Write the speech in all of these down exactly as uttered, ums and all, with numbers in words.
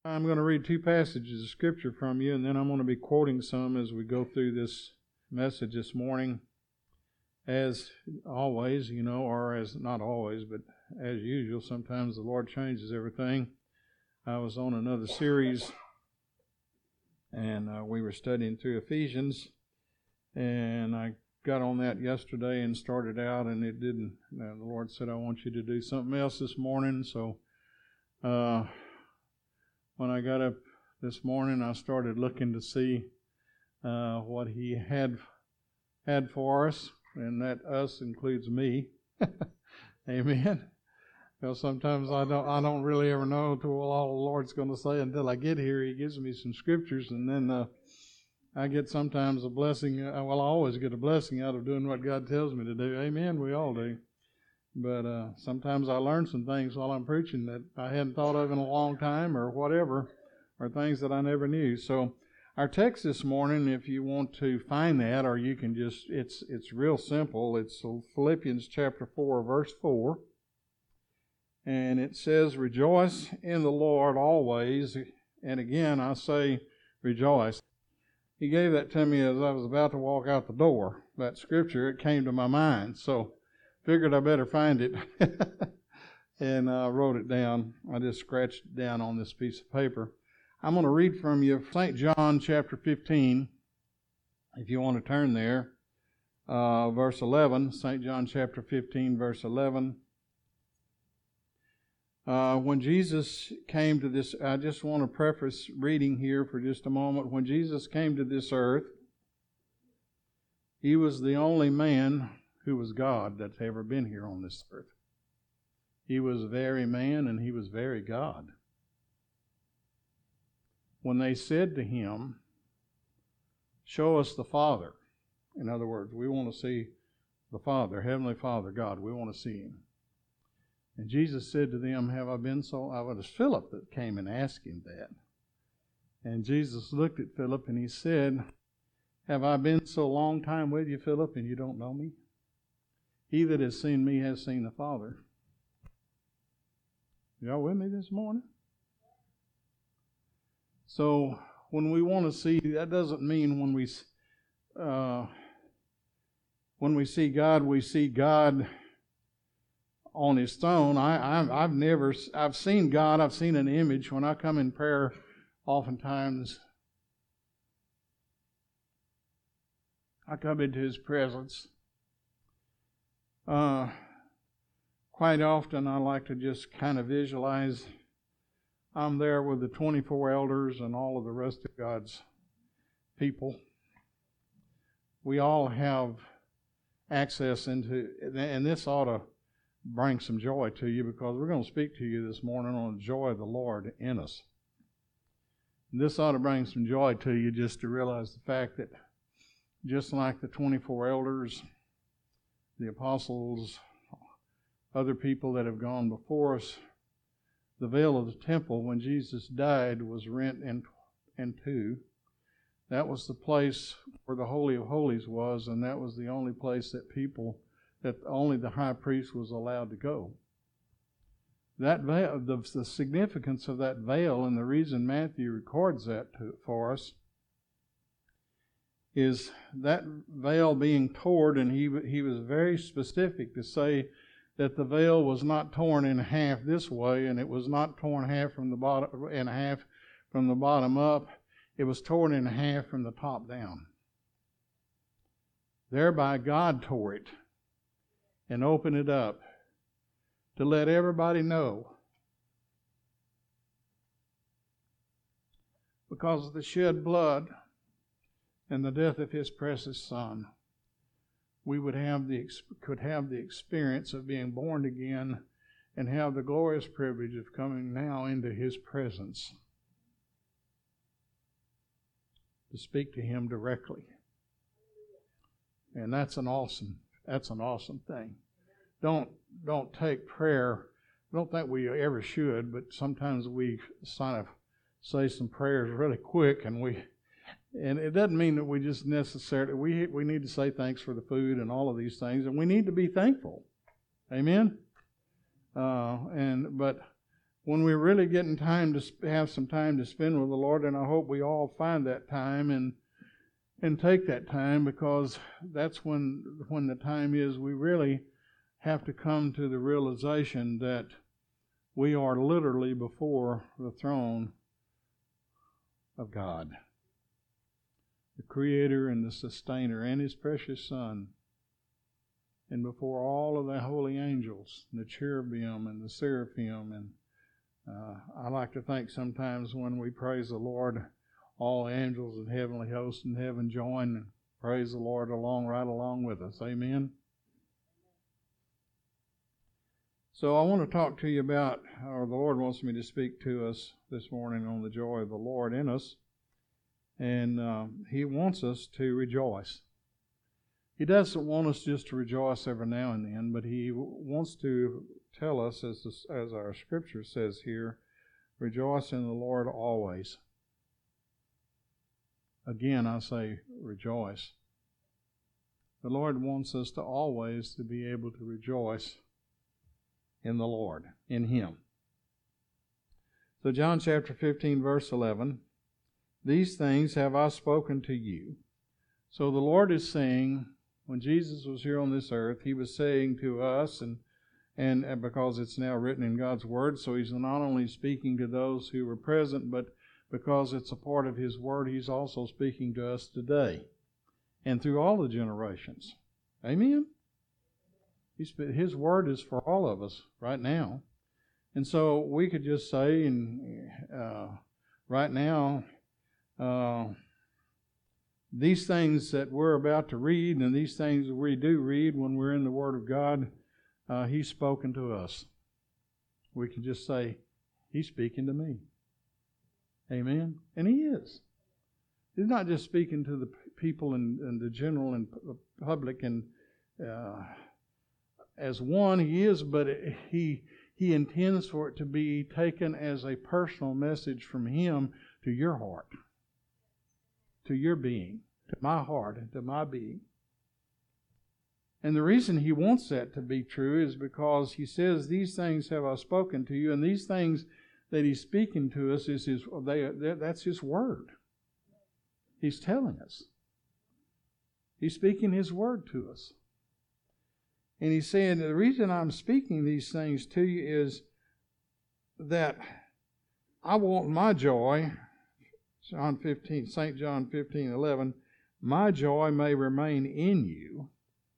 I'm going to read two passages of Scripture from you, and then I'm going to be quoting some as we go through this message this morning. As always, you know, or as not always, but as usual, sometimes the Lord changes everything. I was on another series, and uh, we were studying through Ephesians, and I got on that yesterday and started out, and it didn't. Uh, the Lord said, I want you to do something else this morning, so uh, when I got up this morning, I started looking to see uh, what He had had for us, and that us includes me. Amen. Because sometimes I don't, I don't really ever know to what all the Lord's going to say until I get here. He gives me some scriptures, and then uh, I get sometimes a blessing. Uh, well, I always get a blessing out of doing what God tells me to do. Amen. We all do. But uh, sometimes I learn some things while I'm preaching that I hadn't thought of in a long time, or whatever, or things that I never knew. So our text this morning, if you want to find that, or you can just, it's it's real simple. It's Philippians chapter four, verse four. And it says, rejoice in the Lord always. And again, I say rejoice. He gave that to me as I was about to walk out the door. That scripture, it came to my mind. So figured I better find it. And I uh, wrote it down. I just scratched it down on this piece of paper. I'm going to read from you Saint John chapter fifteen, if you want to turn there. Uh, verse eleven, Saint John chapter fifteen, verse eleven. Uh, when Jesus came to this, I just want to preface reading here for just a moment. When Jesus came to this earth, He was the only man who was God that's ever been here on this earth. He was very man and He was very God. When they said to Him, show us the Father. In other words, we want to see the Father, Heavenly Father, God. We want to see Him. And Jesus said to them, have I been so? I was Philip that came and asked Him that. And Jesus looked at Philip and He said, have I been so long time with you, Philip, and you don't know me? He that has seen me has seen the Father. Y'all with me this morning? So when we want to see, that doesn't mean when we uh, when we see God, we see God on His throne. I, I've, I've never, I've seen God, I've seen an image. When I come in prayer, oftentimes I come into His presence. Uh, quite often I like to just kind of visualize I'm there with the twenty-four elders and all of the rest of God's people. We all have access into, and this ought to bring some joy to you, because we're going to speak to you this morning on the joy of the Lord in us. And this ought to bring some joy to you just to realize the fact that just like the twenty-four elders, the apostles, other people that have gone before us, the veil of the temple when Jesus died was rent in, in two. That was the place where the Holy of Holies was, and that was the only place that people, that only the high priest was allowed to go. That veil, the, the significance of that veil, and the reason Matthew records that to, for us, is that veil being torn, and he he was very specific to say that the veil was not torn in half this way, and it was not torn half from the bottom in half from the bottom up. It was torn in half from the top down. Thereby God tore it and opened it up to let everybody know, because of the shed blood and the death of His precious Son, we would have the could have the experience of being born again and have the glorious privilege of coming now into His presence to speak to Him directly. And that's an awesome, that's an awesome thing. Don't don't take prayer. I don't think we ever should, but sometimes we kind of say some prayers really quick, and we and it doesn't mean that we just necessarily we we need to say thanks for the food and all of these things, and we need to be thankful. Amen. Uh, and but when we're really getting time to sp- have some time to spend with the Lord, and I hope we all find that time and and take that time, because that's when when the time is we really have to come to the realization that we are literally before the throne of God, the Creator and the Sustainer, and His precious Son, and before all of the holy angels, the cherubim and the seraphim. And uh, I like to think sometimes when we praise the Lord, all the angels and heavenly hosts in heaven join and praise the Lord along, right along with us. Amen. So I want to talk to you about, or the Lord wants me to speak to us this morning on the joy of the Lord in us. And uh, He wants us to rejoice. He doesn't want us just to rejoice every now and then, but He wants to tell us, as, this, as our Scripture says here, rejoice in the Lord always. Again, I say rejoice. The Lord wants us to always to be able to rejoice in the Lord, in Him. So John chapter fifteen, verse eleven, these things have I spoken to you. So the Lord is saying, when Jesus was here on this earth, He was saying to us, and, and and because it's now written in God's Word, so He's not only speaking to those who were present, but because it's a part of His Word, He's also speaking to us today and through all the generations. Amen? He's, His Word is for all of us right now. And so we could just say, and uh, right now, uh, these things that we're about to read and these things that we do read when we're in the Word of God, uh, He's spoken to us. We can just say, He's speaking to me. Amen? And He is. He's not just speaking to the people and, and the general and public and uh, as one, He is, but he he intends for it to be taken as a personal message from Him to your heart, to your being, to my heart, and to my being. And the reason He wants that to be true is because He says, these things have I spoken to you, and these things that He's speaking to us is His. They, that's His Word. He's telling us. He's speaking His Word to us. And He's saying, the reason I'm speaking these things to you is that I want my joy, John fifteen, Saint John fifteen, eleven, my joy may remain in you,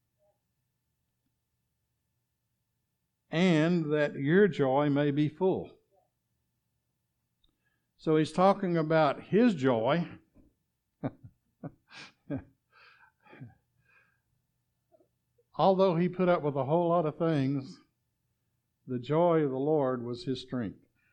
and that your joy may be full. So He's talking about His joy. Although He put up with a whole lot of things, the joy of the Lord was His strength.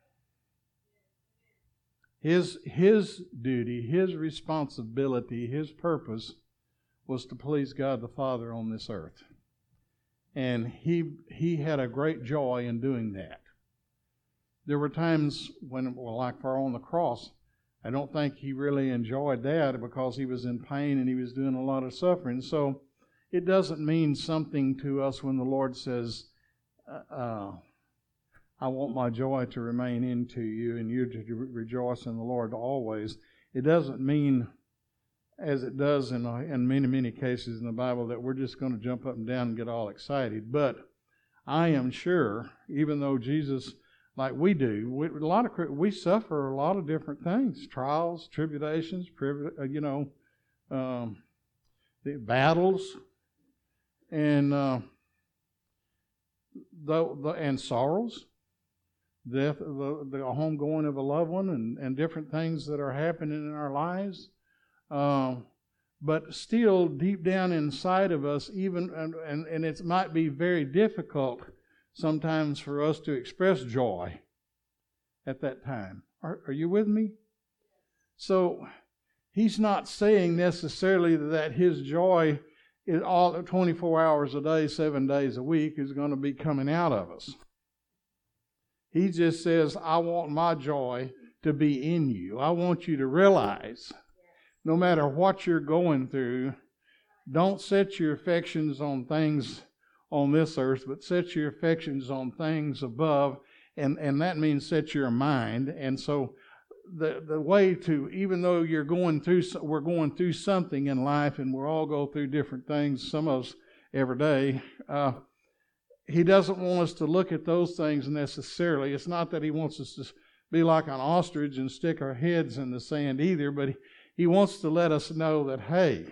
His, his duty, His responsibility, His purpose was to please God the Father on this earth. And He, he had a great joy in doing that. There were times when, well, like for on the cross, I don't think He really enjoyed that because He was in pain and He was doing a lot of suffering. So it doesn't mean something to us when the Lord says, uh, I want my joy to remain into you and you to rejoice in the Lord always. It doesn't mean, as it does in, in many, many cases in the Bible, that we're just going to jump up and down and get all excited. But I am sure, even though Jesus, like we do, we, a lot of we suffer a lot of different things, trials, tribulations, you know, um, the battles, and uh, the, the and sorrows, death, the, the homegoing of a loved one, and, and different things that are happening in our lives. Uh, but still, deep down inside of us, even and, and, and it might be very difficult sometimes for us to express joy at that time. Are, are you with me? So He's not saying necessarily that His joy is all twenty-four hours a day, seven days a week is going to be coming out of us. He just says, I want my joy to be in you. I want you to realize, no matter what you're going through, don't set your affections on things on this earth, but set your affections on things above, And and that means set your mind. And so the the way to, even though you're going through, we're going through something in life, and we all go through different things, some of us every day, uh, he doesn't want us to look at those things necessarily. It's not that he wants us to be like an ostrich and stick our heads in the sand either, but he, he wants to let us know that, hey,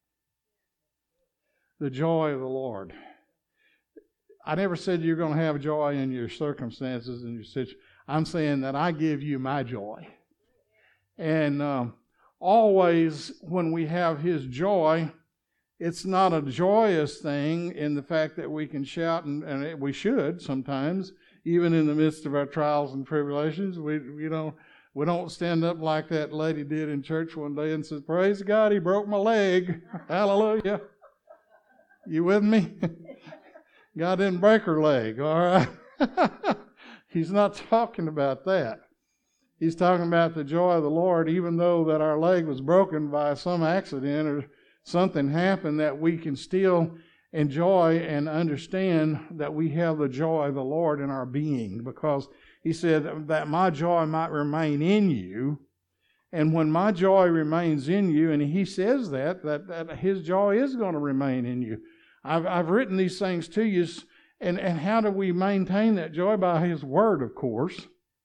the joy of the Lord. I never said you're going to have joy in your circumstances and your situation. I'm saying that I give you my joy. And um, always when we have His joy, it's not a joyous thing in the fact that we can shout, and, and we should sometimes, even in the midst of our trials and tribulations. We, you know, we don't stand up like that lady did in church one day and says, "Praise God, He broke my leg." Hallelujah. You with me? God didn't break her leg, all right? He's not talking about that. He's talking about the joy of the Lord, even though that our leg was broken by some accident or something happened, that we can still enjoy and understand that we have the joy of the Lord in our being, because He said that my joy might remain in you. And when my joy remains in you, and He says that, that, that His joy is going to remain in you. I've, I've written these things to you, and, and how do we maintain that joy? By His Word, of course.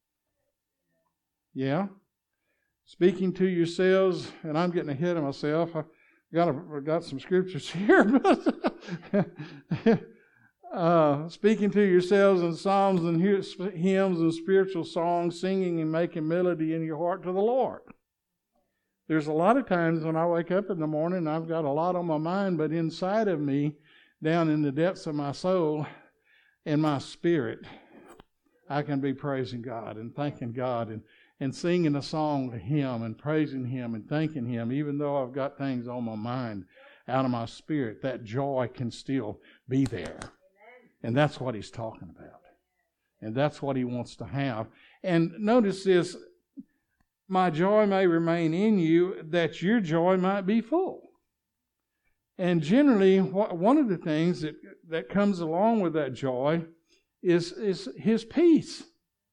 Yeah. Speaking to yourselves, and I'm getting ahead of myself. I got a, got some scriptures here, but uh, speaking to yourselves in psalms and hymns and spiritual songs, singing and making melody in your heart to the Lord. There's a lot of times when I wake up in the morning, I've got a lot on my mind, but inside of me, down in the depths of my soul, in my spirit, I can be praising God and thanking God and, and singing a song to Him and praising Him and thanking Him. Even though I've got things on my mind, out of my spirit, that joy can still be there. And that's what He's talking about. And that's what He wants to have. And notice this, my joy may remain in you, that your joy might be full. And generally, one of the things that, that comes along with that joy is, is His peace.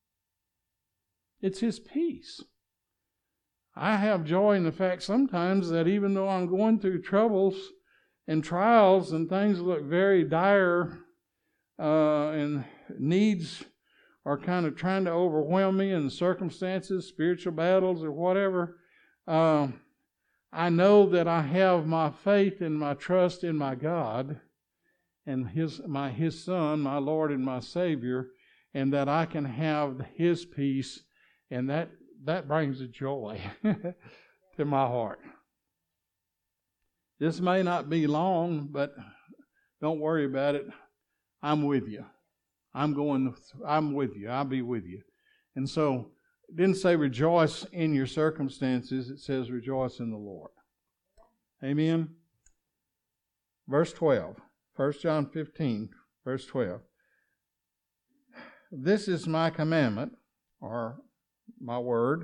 It's His peace. I have joy in the fact sometimes that even though I'm going through troubles and trials and things look very dire uh, and needs are kind of trying to overwhelm me, and circumstances, spiritual battles or whatever, uh, I know that I have my faith and my trust in my God and His my His Son, my Lord and my Savior, and that I can have His peace, and that, that brings a joy to my heart. This may not be long, but don't worry about it. I'm with you. I'm going. I'm with you. I'll be with you. And so, it didn't say rejoice in your circumstances. It says rejoice in the Lord. Amen. Verse twelve. First John fifteen, verse twelve. This is my commandment, or my word,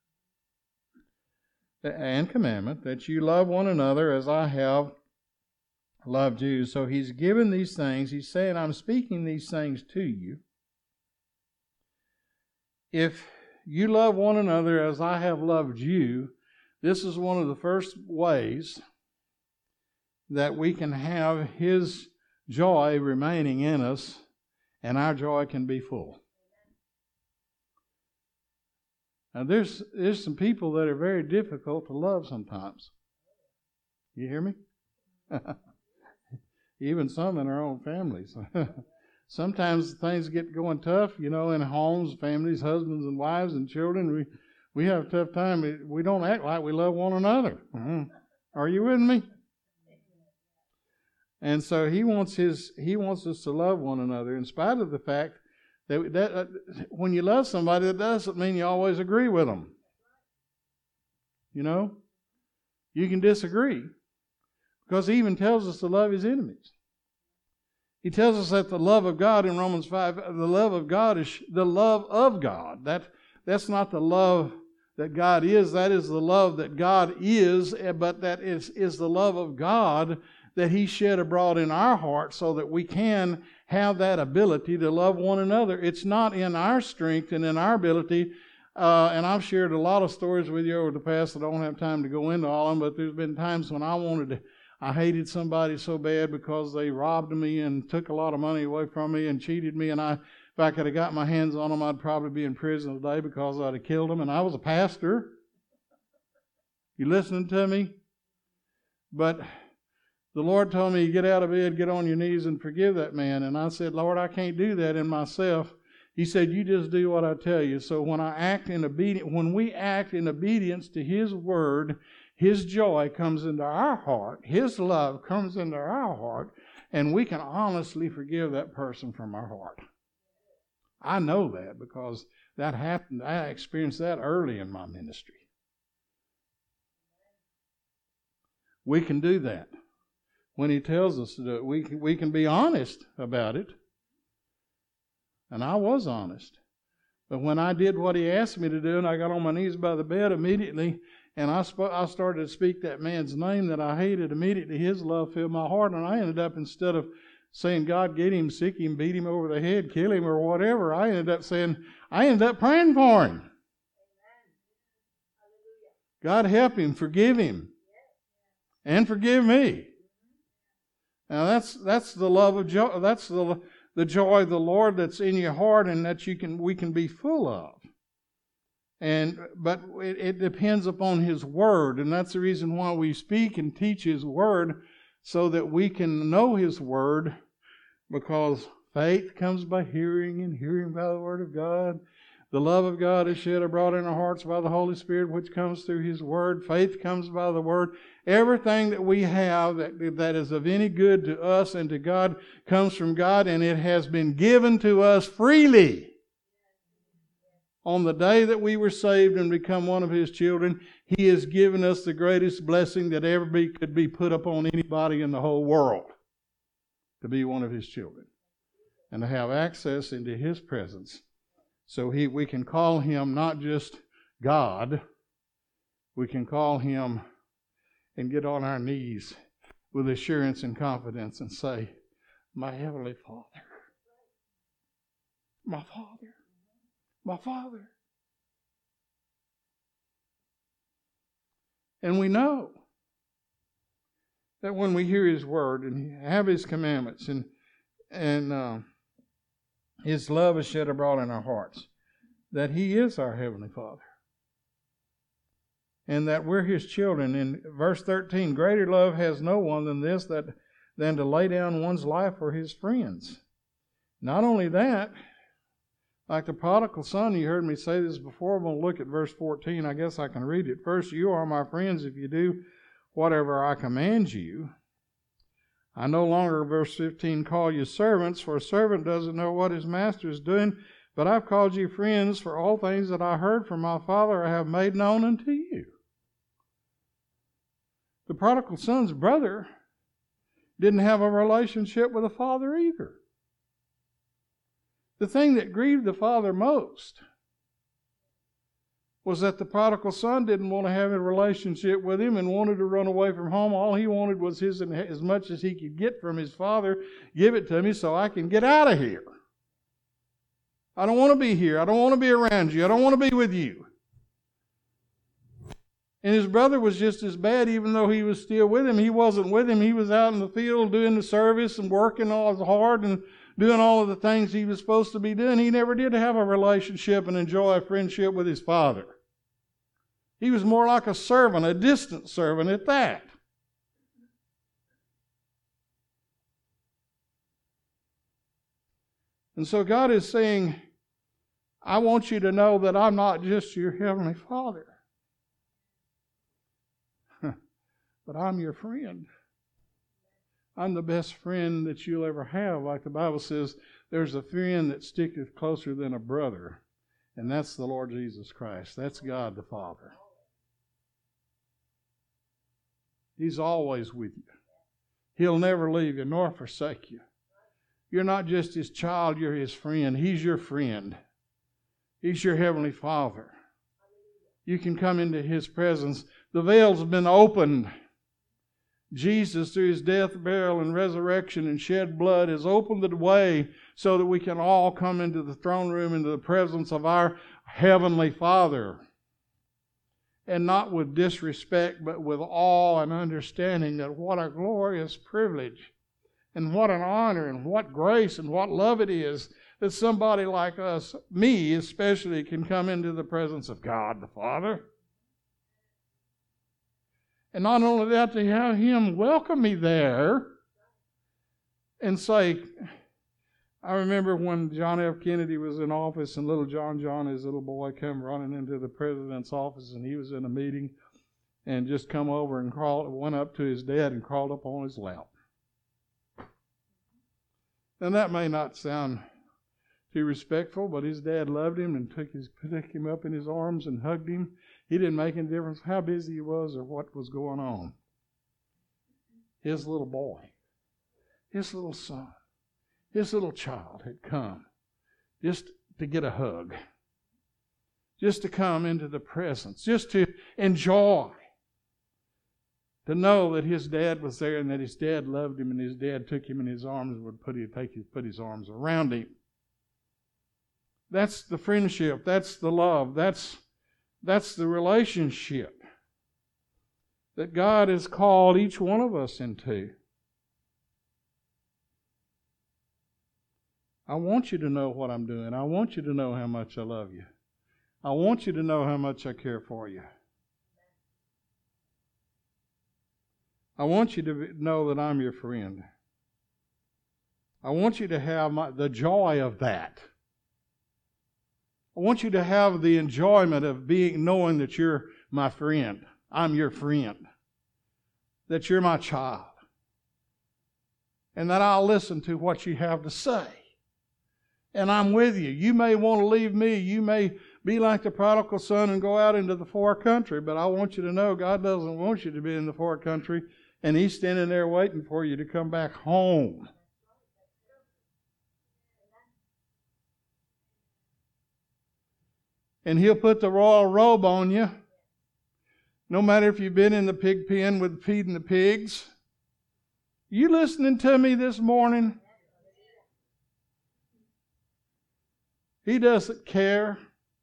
and commandment, that you love one another as I have loved you. So He's given these things. He's saying, I'm speaking these things to you. If you love one another as I have loved you, this is one of the first ways that we can have His joy remaining in us, and our joy can be full. Now, there's, there's some people that are very difficult to love sometimes. You hear me? Even some in our own families. Sometimes things get going tough, you know, in homes, families, husbands and wives and children. We we have a tough time. We don't act like we love one another. Mm-hmm. Are you with me? And so he wants his he wants us to love one another, in spite of the fact that, that uh, when you love somebody, that doesn't mean you always agree with them. You know, you can disagree, because He even tells us to love His enemies. He tells us that the love of God in Romans five, the love of God is the love of God. That, that's not the love that God is. That is the love that God is, but that is, is the love of God that He shed abroad in our hearts so that we can have that ability to love one another. It's not in our strength and in our ability. Uh, and I've shared a lot of stories with you over the past. I don't have time to go into all of them, but there's been times when I wanted to, I hated somebody so bad because they robbed me and took a lot of money away from me and cheated me. And I, if I could have got my hands on them, I'd probably be in prison today because I'd have killed them. And I was a pastor. You listening to me? But the Lord told me, get out of bed, get on your knees and forgive that man. And I said, Lord, I can't do that in myself. He said, you just do what I tell you. So when I act in obedience, when we act in obedience to His word, His joy comes into our heart. His love comes into our heart. And we can honestly forgive that person from our heart. I know that because that happened. I experienced that early in my ministry. We can do that. When He tells us to do it, we can, we can be honest about it. And I was honest. But when I did what He asked me to do, and I got on my knees by the bed immediately, and I, sp- I started to speak that man's name that I hated, immediately His love filled my heart, and I ended up, instead of saying, God, get him, sick him, beat him over the head, kill him, or whatever, I ended up saying, I ended up praying for him. God help him, forgive him, and forgive me. Now that's that's the love of joy. That's the the joy of the Lord that's in your heart, and that you can we can be full of. And but it, it depends upon His word, and that's the reason why we speak and teach His word, so that we can know His word. Because faith comes by hearing, and hearing by the word of God. The love of God is shed abroad in our hearts by the Holy Spirit, which comes through His word. Faith comes by the word. Everything that we have that, that is of any good to us and to God comes from God, and it has been given to us freely. On the day that we were saved and become one of His children, He has given us the greatest blessing that ever be, could be put upon anybody in the whole world, to be one of His children and to have access into His presence. So he, we can call Him not just God, we can call Him and get on our knees with assurance and confidence and say, my Heavenly Father, my Father, my Father. And we know that when we hear His word and have His commandments and and uh, His love is shed abroad in our hearts, that He is our Heavenly Father. And that we're His children. In verse thirteen, greater love has no one than this, that than to lay down one's life for his friends. Not only that, like the prodigal son, you heard me say this before, I'm going to look at verse fourteen. I guess I can read it. First, you are my friends if you do whatever I command you. I no longer, verse fifteen, call you servants, for a servant doesn't know what his master is doing, but I've called you friends, for all things that I heard from my Father I have made known unto you. The prodigal son's brother didn't have a relationship with the father either. The thing that grieved the father most was that the prodigal son didn't want to have a relationship with him and wanted to run away from home. All he wanted was his, as much as he could get from his father, give it to me so I can get out of here. I don't want to be here. I don't want to be around you. I don't want to be with you. And his brother was just as bad, even though he was still with him. He wasn't with him. He was out in the field doing the service and working all as hard and doing all of the things he was supposed to be doing. He never did have a relationship and enjoy a friendship with his father. He was more like a servant, a distant servant at that. And so God is saying, I want you to know that I'm not just your heavenly Father, but I'm your friend. I'm the best friend that you'll ever have. Like the Bible says, there's a friend that sticketh closer than a brother, and that's the Lord Jesus Christ. That's God the Father. He's always with you. He'll never leave you nor forsake you. You're not just His child, you're His friend. He's your friend. He's your Heavenly Father. You can come into His presence. The veil's been opened. Jesus, through his death, burial, and resurrection and shed blood, has opened the way so that we can all come into the throne room, into the presence of our Heavenly Father. And not with disrespect, but with awe and understanding that what a glorious privilege and what an honor and what grace and what love it is that somebody like us, me especially, can come into the presence of God the Father. And not only that, to have him welcome me there and say, I remember when John F. Kennedy was in office and little John John, his little boy, came running into the president's office, and he was in a meeting and just come over and crawled, went up to his dad and crawled up on his lap. And that may not sound too respectful, but his dad loved him and took his took him up in his arms and hugged him. He didn't make any difference how busy he was or what was going on. His little boy, his little son, his little child had come just to get a hug, just to come into the presence, just to enjoy, to know that his dad was there and that his dad loved him and his dad took him in his arms and would put, his, take his, put his arms around him. That's the friendship. That's the love. That's, that's the relationship that God has called each one of us into. I want you to know what I'm doing. I want you to know how much I love you. I want you to know how much I care for you. I want you to know that I'm your friend. I want you to have my, the joy of that. I want you to have the enjoyment of being, knowing that you're my friend. I'm your friend. That you're my child. And that I'll listen to what you have to say. And I'm with you. You may want to leave me. You may be like the prodigal son and go out into the far country. But I want you to know God doesn't want you to be in the far country. And He's standing there waiting for you to come back home. And He'll put the royal robe on you. No matter if you've been in the pig pen with feeding the pigs. You listening to me this morning? He doesn't care.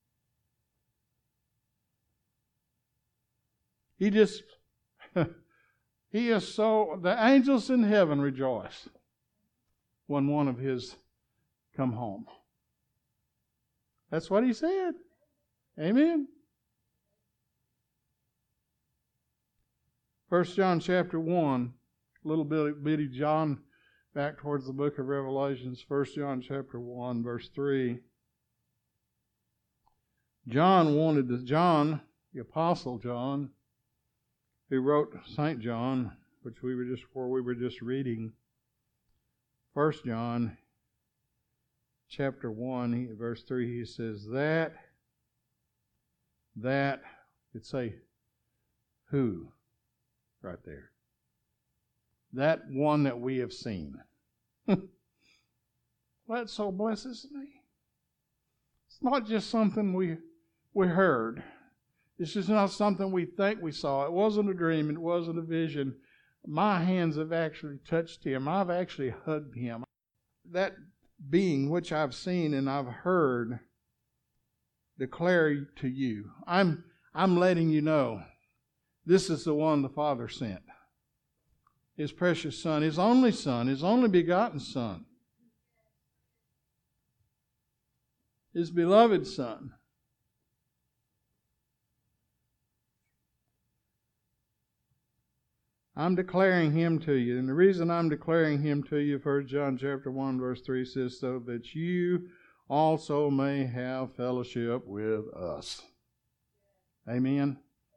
He just, He is so, the angels in heaven rejoice when one of His come home. That's what He said. Amen. First John chapter one, little bitty, bitty John, back towards the book of Revelations. First John chapter one, verse three. John wanted to, John, the Apostle John, who wrote Saint John, which we were just where we were just reading. First John chapter one, he, verse three, he says that, that, it'd say who, right there. That one that we have seen. That so blesses me. It's not just something we we heard. This is not something we think we saw. It wasn't a dream. It wasn't a vision. My hands have actually touched Him. I've actually hugged Him. That being which I've seen and I've heard declare to you. I'm I'm letting you know this is the one the Father sent. His precious Son, His only Son, His only begotten Son. His beloved Son. I'm declaring Him to you. And the reason I'm declaring Him to you, First John chapter one, verse three says, so that you also may have fellowship with us. Amen.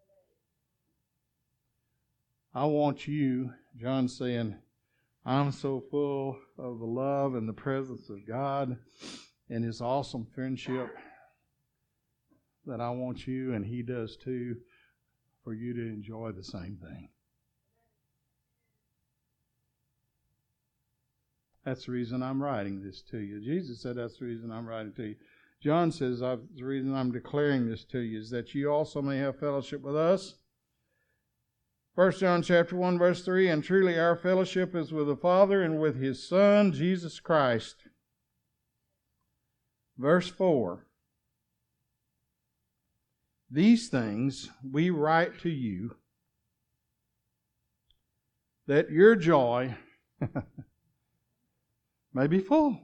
I want you, John's saying, I'm so full of the love and the presence of God and His awesome friendship that I want you, and He does too, for you to enjoy the same thing. That's the reason I'm writing this to you. Jesus said that's the reason I'm writing to you. John says the reason I'm declaring this to you is that you also may have fellowship with us. First John chapter one, verse three, and truly our fellowship is with the Father and with His Son, Jesus Christ. Verse four, these things we write to you, that your joy may be full.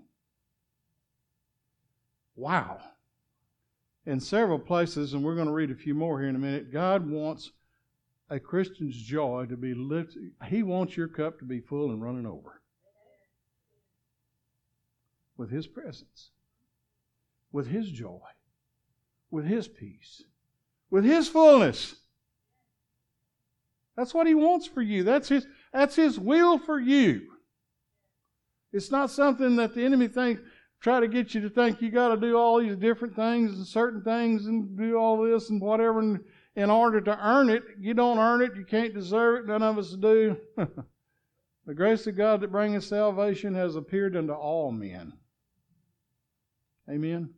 Wow. In several places, and we're going to read a few more here in a minute, God wants a Christian's joy to be lifted. He wants your cup to be full and running over with His presence, with His joy, with His peace, with His fullness. That's what He wants for you. That's His, that's His will for you. It's not something that the enemy thinks, try to get you to think you got to do all these different things and certain things and do all this and whatever and in order to earn it. You don't earn it. You can't deserve it. None of us do. The grace of God that bringeth salvation has appeared unto all men. Amen.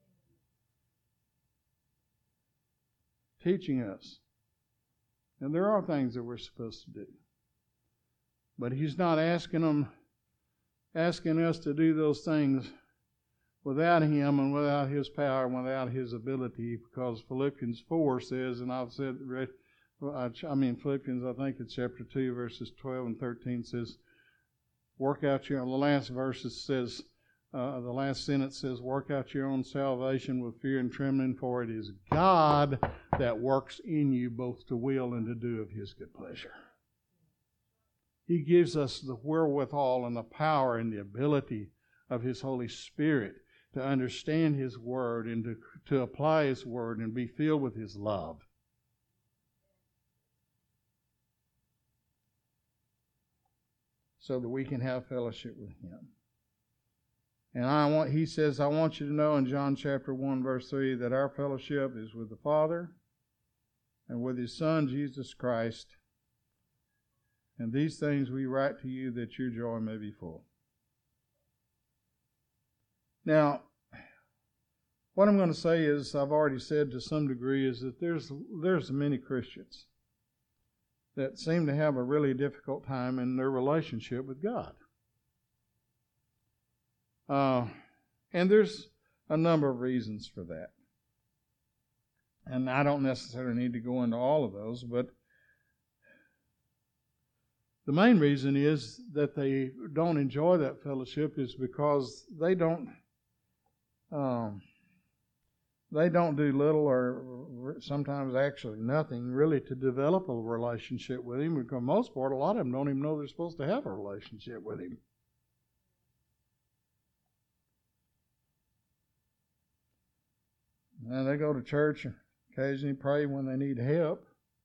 Teaching us. And there are things that we're supposed to do. But He's not asking them, asking us to do those things without Him and without His power and without His ability, because Philippians four says, and I've said, I mean Philippians, I think it's chapter two, verses twelve and thirteen says, work out your, the last verses says, uh, the last sentence says, work out your own salvation with fear and trembling, for it is God that works in you both to will and to do of His good pleasure. He gives us the wherewithal and the power and the ability of His Holy Spirit to understand His Word and to, to apply His Word and be filled with His love. So that we can have fellowship with Him. And I want, He says, I want you to know in John chapter one, verse three, that our fellowship is with the Father and with His Son, Jesus Christ. And these things we write to you that your joy may be full. Now, what I'm going to say is, I've already said to some degree, is that there's there's many Christians that seem to have a really difficult time in their relationship with God. Uh, and there's a number of reasons for that. And I don't necessarily need to go into all of those, but the main reason is that they don't enjoy that fellowship is because they don't um, they don't do little or sometimes actually nothing really to develop a relationship with Him. Because most part, a lot of them don't even know they're supposed to have a relationship with Him. And they go to church and occasionally pray when they need help.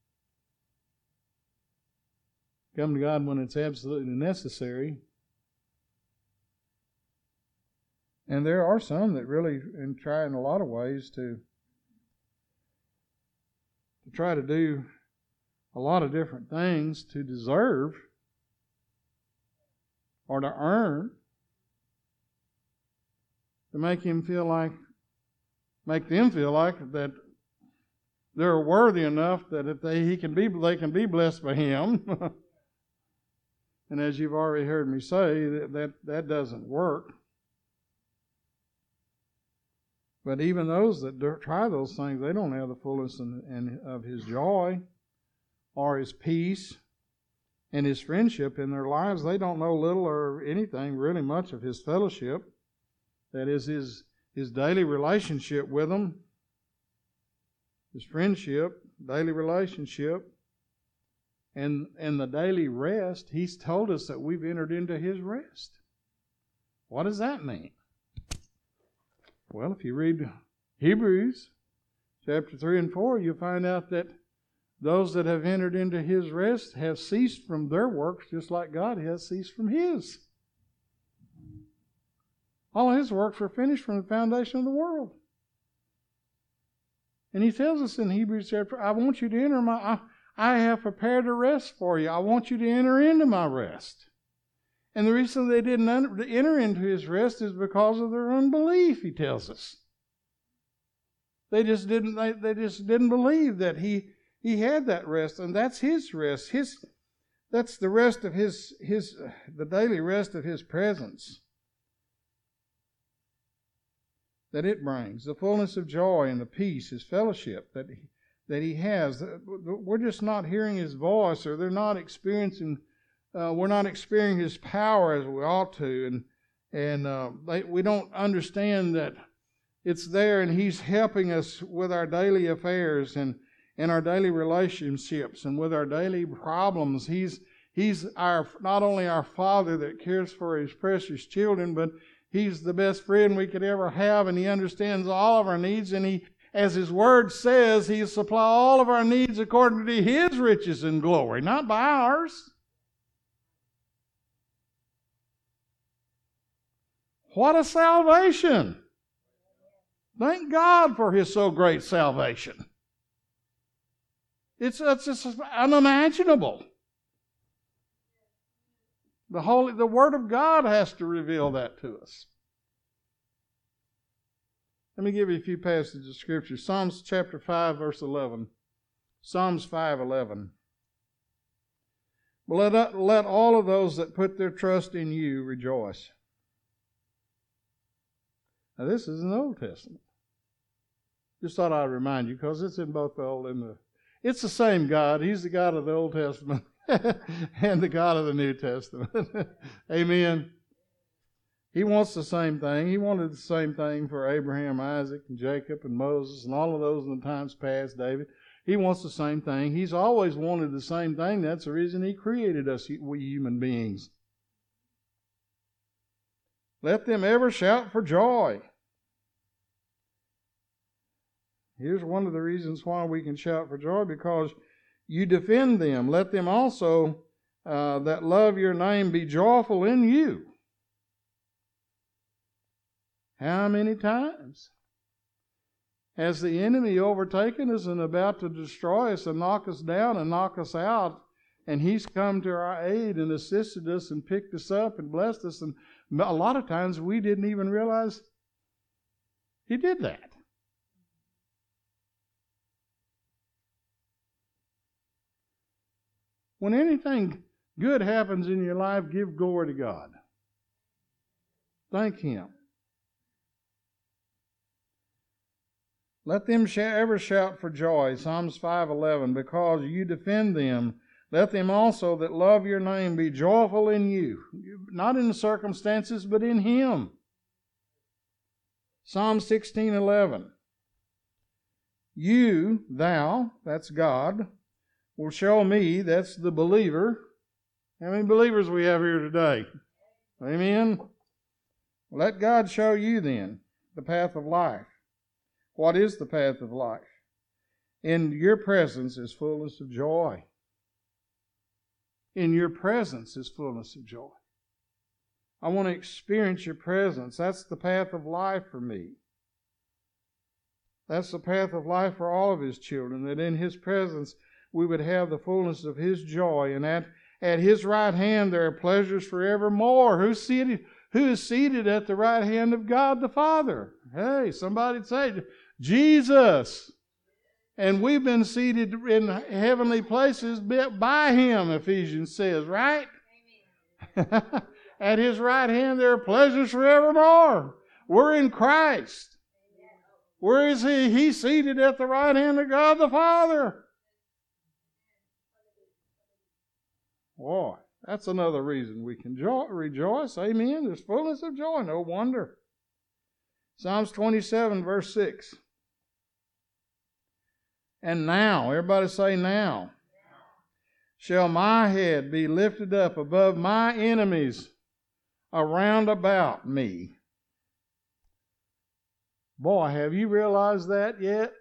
Come to God when it's absolutely necessary. And there are some that really and try in a lot of ways to, to try to do a lot of different things to deserve or to earn, to make Him feel like, make them feel like that they're worthy enough that if they he can be they can be blessed by Him. And as you've already heard me say, that, that that doesn't work. But even those that do, try those things, they don't have the fullness in, in, of His joy or His peace and His friendship in their lives. They don't know little or anything really much of His fellowship. That is His, his daily relationship with them, His friendship, daily relationship, and, and the daily rest. He's told us that we've entered into His rest. What does that mean? Well, if you read Hebrews chapter three and four, you'll find out that those that have entered into His rest have ceased from their works just like God has ceased from His. All His works were finished from the foundation of the world. And He tells us in Hebrews chapter, I want you to enter my, I, I have prepared a rest for you. I want you to enter into my rest. And the reason they didn't enter into His rest is because of their unbelief, He tells us. They just didn't, they, they just didn't believe that He He had that rest, and that's His rest. His, that's the rest of His, His, uh, the daily rest of His presence that it brings. The fullness of joy and the peace, His fellowship that He, that He has. We're just not hearing His voice, or they're not experiencing, uh, we're not experiencing His power as we ought to, and and uh, they, we don't understand that it's there, and He's helping us with our daily affairs and in our daily relationships and with our daily problems. He's He's our not only our Father that cares for His precious children, but He's the best friend we could ever have, and He understands all of our needs, and He, as His Word says, He'll supply all of our needs according to His riches and glory, not by ours. What a salvation! Thank God for His so great salvation. It's, it's just unimaginable. The Holy, the Word of God has to reveal that to us. Let me give you a few passages of Scripture. Psalms chapter five, verse eleven. Psalms five, eleven. Let, let all of those that put their trust in You rejoice. Now this is in the Old Testament. Just thought I'd remind you, because it's in both the Old and the... It's the same God. He's the God of the Old Testament and the God of the New Testament. Amen. He wants the same thing. He wanted the same thing for Abraham, Isaac, and Jacob, and Moses, and all of those in the times past, David. He wants the same thing. He's always wanted the same thing. That's the reason He created us, we human beings. Let them ever shout for joy. Here's one of the reasons why we can shout for joy, because You defend them. Let them also uh, that love Your name be joyful in You. How many times has the enemy overtaken us and about to destroy us and knock us down and knock us out, and He's come to our aid and assisted us and picked us up and blessed us, and a lot of times we didn't even realize He did that. When anything good happens in your life, give glory to God. Thank Him. Let them ever shout for joy, Psalms five eleven, because You defend them. Let them also that love Your name be joyful in You, not in the circumstances, but in Him. Psalm sixteen eleven. You, Thou, that's God, will show me, that's the believer. How many believers we have here today? Amen? Let God show you then the path of life. What is the path of life? In Your presence is fullness of joy. In Your presence is fullness of joy. I want to experience Your presence. That's the path of life for me. That's the path of life for all of His children, that in His presence we would have the fullness of His joy, and at, at His right hand there are pleasures forevermore. Who's seated, who is seated at the right hand of God the Father? Hey, somebody say, Jesus. And we've been seated in heavenly places by Him, Ephesians says, right? At His right hand there are pleasures forevermore. We're in Christ. Where is He? He's seated at the right hand of God the Father. Boy, that's another reason we can jo- rejoice. Amen. There's fullness of joy. No wonder. Psalms twenty-seven, verse six. And now, everybody say now, shall my head be lifted up above my enemies around about me. Boy, have you realized that yet?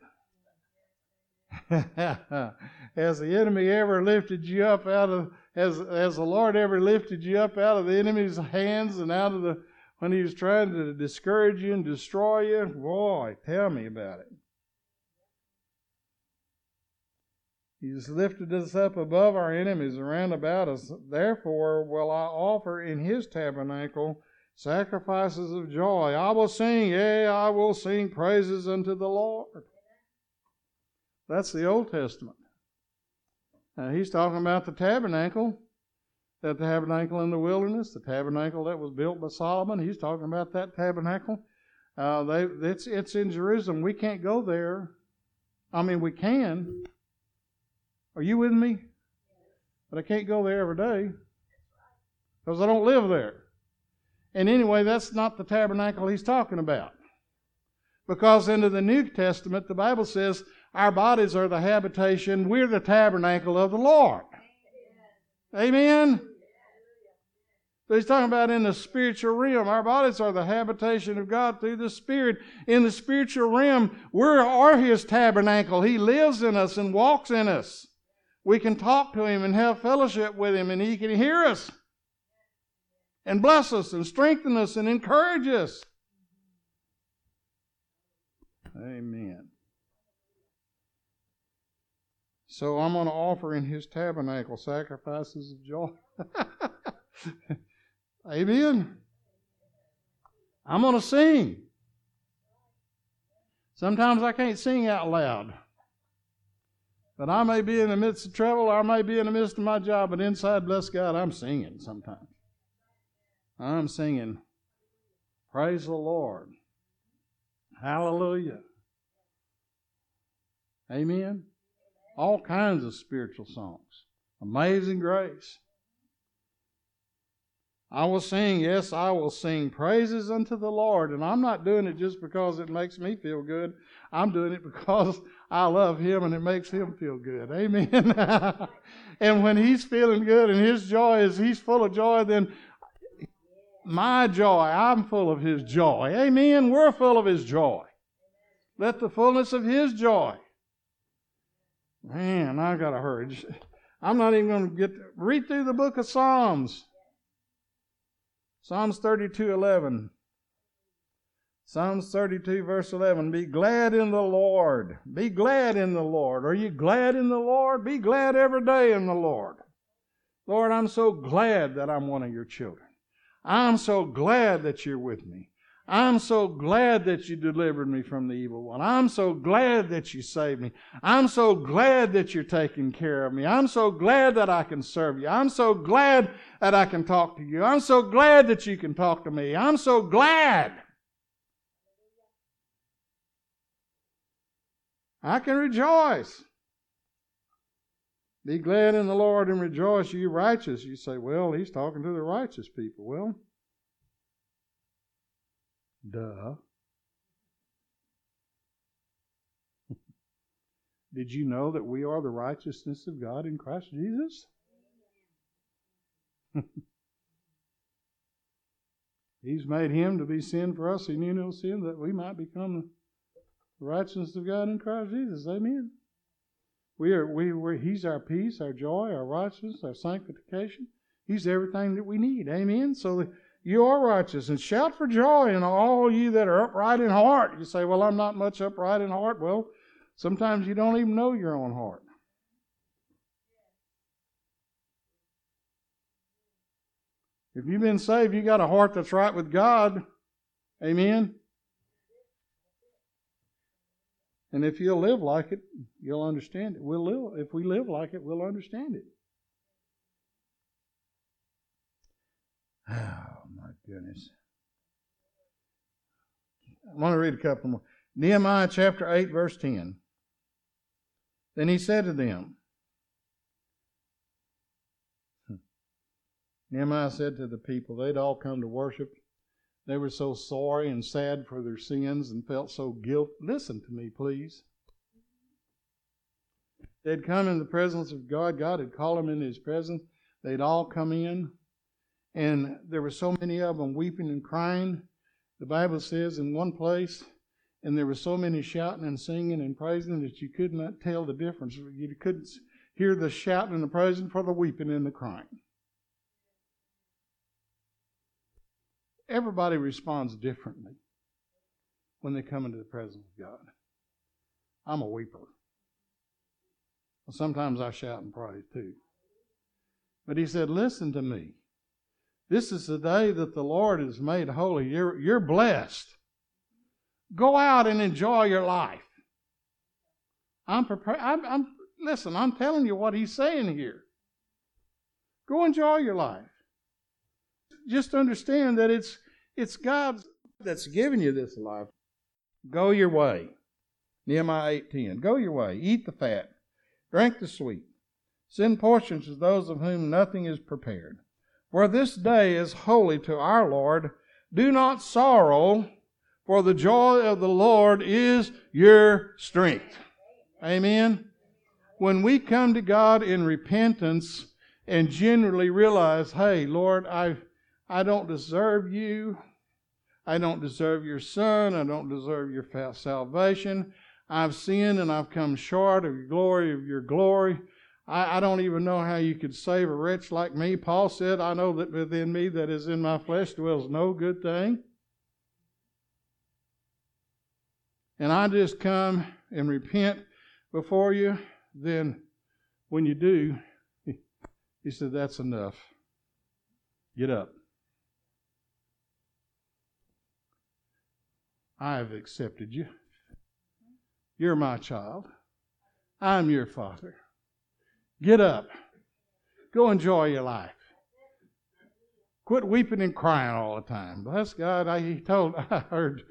Has the enemy ever lifted you up out of, has, has the Lord ever lifted you up out of the enemy's hands and out of the, when he was trying to discourage you and destroy you? Boy, tell me about it. He's lifted us up above our enemies around about us. Therefore will I offer in His tabernacle sacrifices of joy. I will sing, yea, I will sing praises unto the Lord. That's the Old Testament. Uh, he's talking about the tabernacle, that tabernacle in the wilderness, the tabernacle that was built by Solomon. He's talking about that tabernacle. Uh, they, it's, it's in Jerusalem. We can't go there. I mean, we can. Are you with me? But I can't go there every day because I don't live there. And anyway, that's not the tabernacle he's talking about. Because into the New Testament, the Bible says our bodies are the habitation. We're the tabernacle of the Lord. Amen? So he's talking about in the spiritual realm. Our bodies are the habitation of God through the Spirit. In the spiritual realm, we are His tabernacle. He lives in us and walks in us. We can talk to Him and have fellowship with Him, and He can hear us and bless us and strengthen us and encourage us. Amen. So I'm going to offer in His tabernacle sacrifices of joy. Amen. I'm going to sing. Sometimes I can't sing out loud. But I may be in the midst of trouble, or I may be in the midst of my job, but inside, bless God, I'm singing sometimes. I'm singing, praise the Lord. Hallelujah. Amen. All kinds of spiritual songs. Amazing Grace. I will sing, yes, I will sing praises unto the Lord. And I'm not doing it just because it makes me feel good. I'm doing it because I love Him and it makes Him feel good. Amen. And when He's feeling good and His joy is, He's full of joy, then my joy, I'm full of His joy. Amen. We're full of His joy. Let the fullness of His joy. Man, I got to hurry. I'm not even going to get to read through the book of Psalms. Psalms thirty-two eleven. Psalms thirty-two verse eleven. Be glad in the Lord. Be glad in the Lord. Are you glad in the Lord? Be glad every day in the Lord. Lord, I'm so glad that I'm one of your children. I'm so glad that you're with me. I'm so glad that you delivered me from the evil one. I'm so glad that you saved me. I'm so glad that you're taking care of me. I'm so glad that I can serve you. I'm so glad that I can talk to you. I'm so glad that you can talk to me. I'm so glad. I can rejoice. Be glad in the Lord and rejoice, you righteous. You say, well, he's talking to the righteous people. Well, duh. Did you know that we are the righteousness of God in Christ Jesus? He's made Him to be sin for us. He knew no sin, that we might become the righteousness of God in Christ Jesus. Amen. We are, we were, He's our peace, our joy, our righteousness, our sanctification. He's everything that we need. Amen. So you are righteous, and shout for joy in all you that are upright in heart. You say, well, I'm not much upright in heart. Well, sometimes you don't even know your own heart. If you've been saved, you got a heart that's right with God. Amen. And if you'll live like it, you'll understand it. We'll live. If we live like it, we'll understand it. Oh, my goodness. I want to read a couple more. Nehemiah chapter eight, verse ten. Then he said to them, Nehemiah said to the people, they'd all come to worship. They were so sorry and sad for their sins and felt so guilt. Listen to me, please. They'd come in the presence of God. God had called them in His presence. They'd all come in. And there were so many of them weeping and crying. The Bible says in one place, and there were so many shouting and singing and praising that you could not tell the difference. You couldn't hear the shouting and the praising for the weeping and the crying. Everybody responds differently when they come into the presence of God. I'm a weeper. Well, sometimes I shout and praise too. But he said, listen to me. This is the day that the Lord has made holy. You're, you're blessed. Go out and enjoy your life. I'm prepared. I'm, I'm, Listen, I'm telling you what he's saying here. Go enjoy your life. Just understand that it's it's God that's giving you this life. Go your way. Nehemiah eight ten. Go your way. Eat the fat. Drink the sweet. Send portions to those of whom nothing is prepared. For this day is holy to our Lord. Do not sorrow, for the joy of the Lord is your strength. Amen. When we come to God in repentance and genuinely realize, hey, Lord, I I don't deserve you. I don't deserve your Son. I don't deserve your salvation. I've sinned and I've come short of your glory, of your glory. I, I don't even know how you could save a wretch like me. Paul said, I know that within me that is in my flesh dwells no good thing. And I just come and repent before you. Then when you do, he said, that's enough. Get up. I have accepted you. You're my child. I'm your father. Get up. Go enjoy your life. Quit weeping and crying all the time. Bless God, I he told, I heard,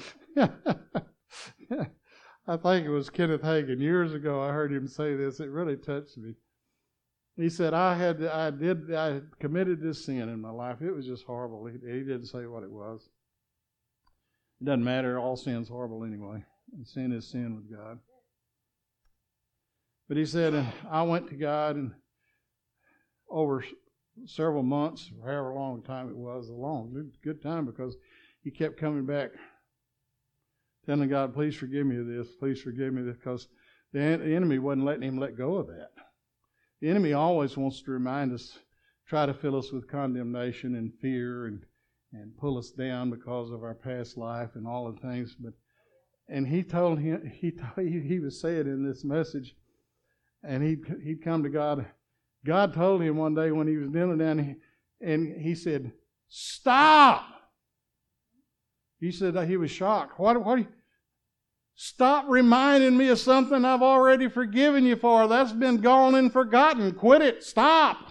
I think it was Kenneth Hagin. Years ago, I heard him say this. It really touched me. He said, I had, I did, I had committed this sin in my life. It was just horrible. He, he didn't say what it was. It doesn't matter. All sin's horrible anyway. And sin is sin with God. But he said, and I went to God, and over several months, or however long time it was, a long, good, good time, because he kept coming back, telling God, please forgive me of this, please forgive me of this, because the, the enemy wasn't letting him let go of that. The enemy always wants to remind us, try to fill us with condemnation and fear and and pull us down because of our past life and all the things. But and he told him he he, he was saying in this message, and he he'd come to God. God told him one day when he was kneeling down, and he said, "Stop." He said that he was shocked. What? What? Stop reminding me of something I've already forgiven you for. That's been gone and forgotten. Quit it. Stop.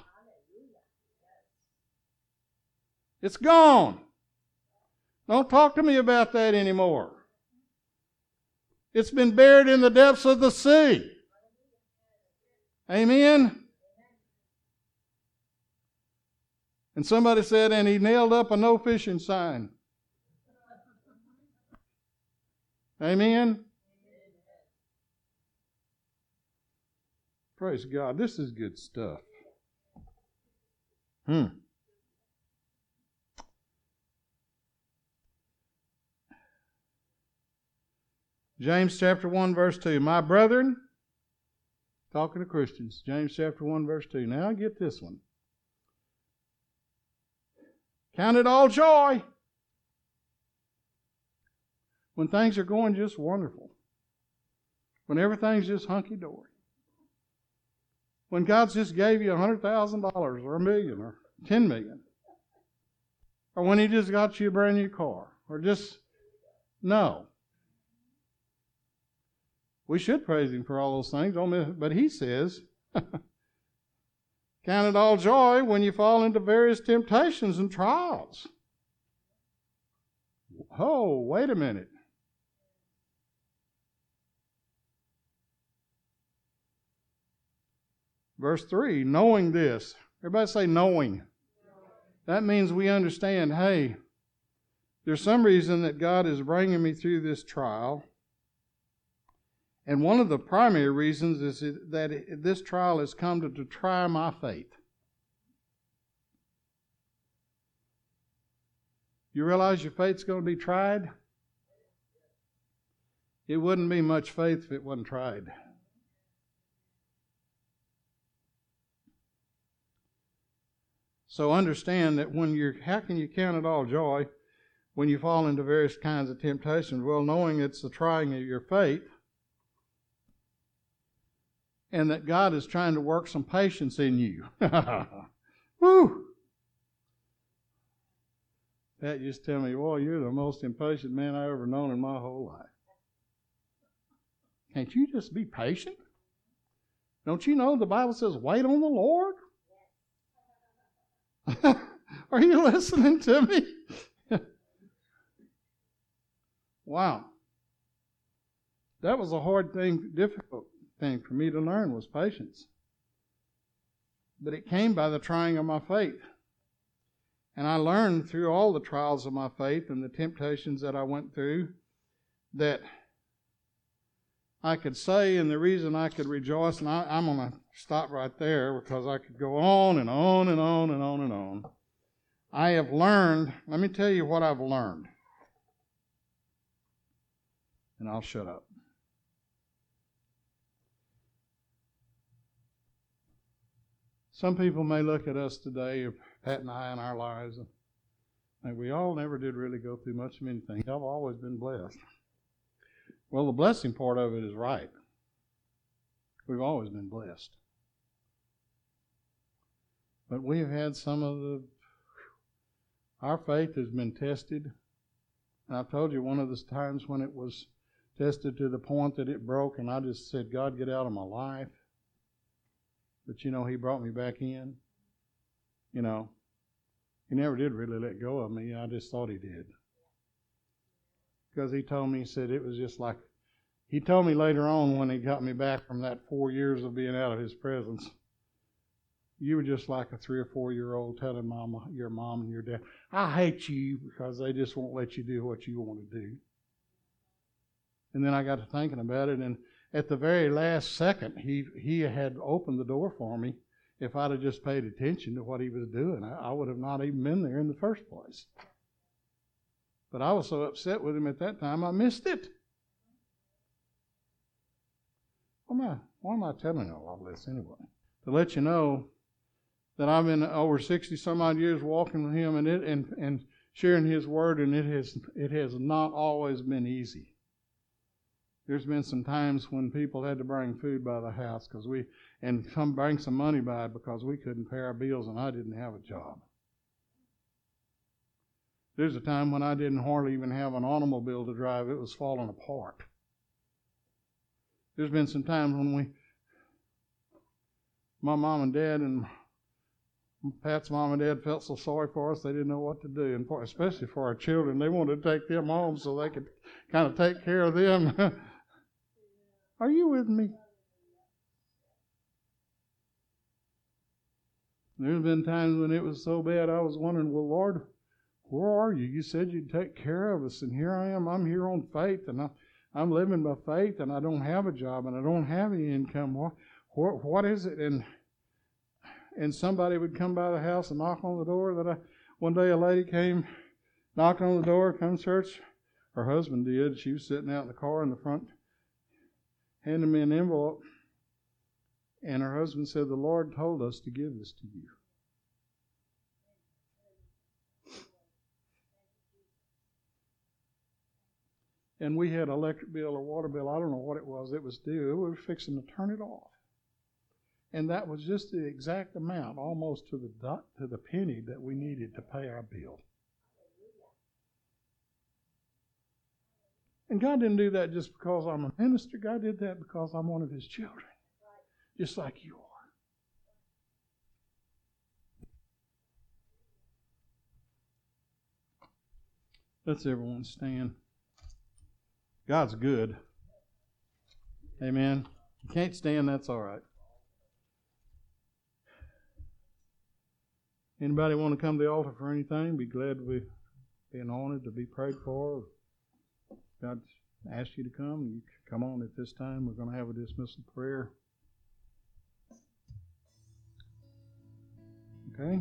It's gone. Don't talk to me about that anymore. It's been buried in the depths of the sea. Amen? And somebody said, and he nailed up a no fishing sign. Amen? Praise God. This is good stuff. Hmm. James chapter one, verse two. My brethren, talking to Christians, James chapter one, verse two. Now get this one. Count it all joy when things are going just wonderful. When everything's just hunky-dory. When God's just gave you one hundred thousand dollars or a million or ten million. Or when He just got you a brand new car. Or just, no. We should praise Him for all those things, but He says, count it all joy when you fall into various temptations and trials. Oh, wait a minute. Verse three, knowing this. Everybody say knowing. That means we understand, hey, there's some reason that God is bringing me through this trial. And one of the primary reasons is that this trial has come to, to try my faith. You realize your faith's going to be tried? It wouldn't be much faith if it wasn't tried. So understand that when you're, how can you count it all joy when you fall into various kinds of temptations? Well, knowing it's the trying of your faith, and that God is trying to work some patience in you. Woo! That just tell me, boy, you're the most impatient man I've ever known in my whole life. Can't you just be patient? Don't you know the Bible says, wait on the Lord? Are you listening to me? Wow. That was a hard thing, difficult thing for me to learn, was patience. But it came by the trying of my faith. And I learned through all the trials of my faith and the temptations that I went through that I could say, and the reason I could rejoice, and I, I'm going to stop right there because I could go on and on and on and on and on. I have learned, let me tell you what I've learned. And I'll shut up. Some people may look at us today, Pat and I, in our lives, and think we all never did really go through much of anything. I've always been blessed. Well, the blessing part of it is right. We've always been blessed. But we have had some of the, our faith has been tested. And I've told you one of the times when it was tested to the point that it broke, and I just said, God, get out of my life. But, you know, He brought me back in. You know, He never did really let go of me. I just thought He did. Because He told me, He said it was just like, He told me later on when He got me back from that four years of being out of His presence, you were just like a three or four year old telling mama, your mom and your dad, I hate you because they just won't let you do what you want to do. And then I got to thinking about it, and at the very last second, he he had opened the door for me. If I'd have just paid attention to what He was doing, I, I would have not even been there in the first place. But I was so upset with Him at that time, I missed it. Why am I, why am I telling you all this anyway? To let you know that I've been over sixty some odd years walking with Him and it and, and sharing His Word, and it has it has not always been easy. There's been some times when people had to bring food by the house because we and come bring some money by because we couldn't pay our bills and I didn't have a job. There's a time when I didn't hardly even have an automobile to drive. It was falling apart. There's been some times when we, my mom and dad and Pat's mom and dad felt so sorry for us they didn't know what to do, and for, especially for our children. They wanted to take them home so they could kind of take care of them. Are you with me? There's been times when it was so bad I was wondering, well, Lord, where are you? You said you'd take care of us, and here I am. I'm here on faith, and I'm, I'm living by faith, and I don't have a job, and I don't have any income. What, what, what is it? And and somebody would come by the house and knock on the door. That I one day a lady came, knocked on the door, come to church. Her husband did. She was sitting out in the car in the front, handed me an envelope, and her husband said, the Lord told us to give this to you. And we had an electric bill or water bill, I don't know what it was, it was due. We were fixing to turn it off. And that was just the exact amount, almost to the dot, to the penny that we needed to pay our bill. And God didn't do that just because I'm a minister. God did that because I'm one of His children, just like you are. Let's everyone stand. God's good. Amen. You can't stand, that's all right. Anybody want to come to the altar for anything? Be glad to be being honored to be prayed for. God asked you to come. You come on at this time. We're going to have a dismissal prayer. Okay?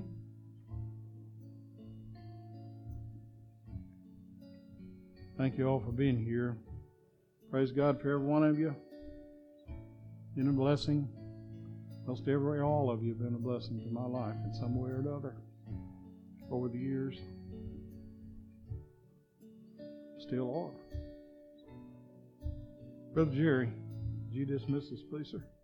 Thank you all for being here. Praise God for every one of you. Been a blessing. Most every, all of you have been a blessing to my life in some way or another over the years. Still are. Brother Jerry, would you dismiss us, please, sir?